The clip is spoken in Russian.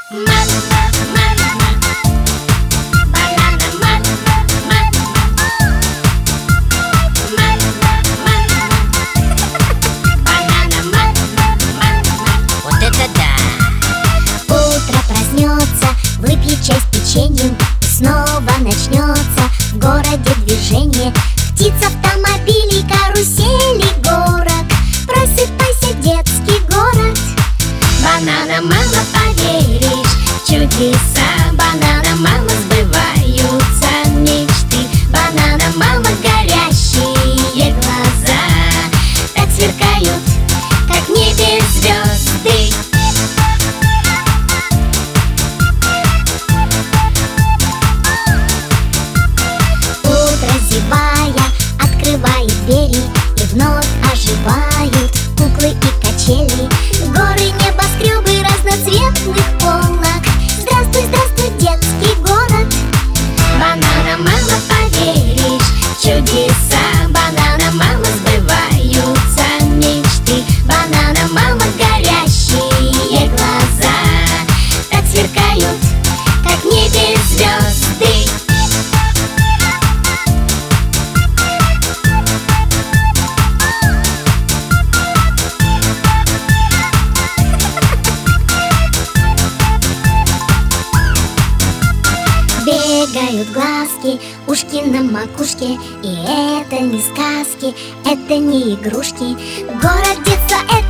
Вот это да! Утро проснется, выпьет чай с печеньем, и снова начнется в городе движение. Птиц, автомобилей, карусели, город. Просыпайся, детский город. Банана, мама, поверишь в чудеса. Банана, мама, сбываются мечты. Банана, мама, горящие глаза так сверкают, как в небе звезды. Утро, зевая, открывает двери, и вновь оживают куклы и качели. Горы, небоскребы разноцветных полок. Здравствуй, здравствуй, детский город. Банана, мама, поверишь в чудеса. Банана, мама, сбываются мечты. Банана, мама, горящие глаза так сверкают, как в небе звезды. Бегают глазки, ушки на макушке. И это не сказки, это не игрушки. Город детства — это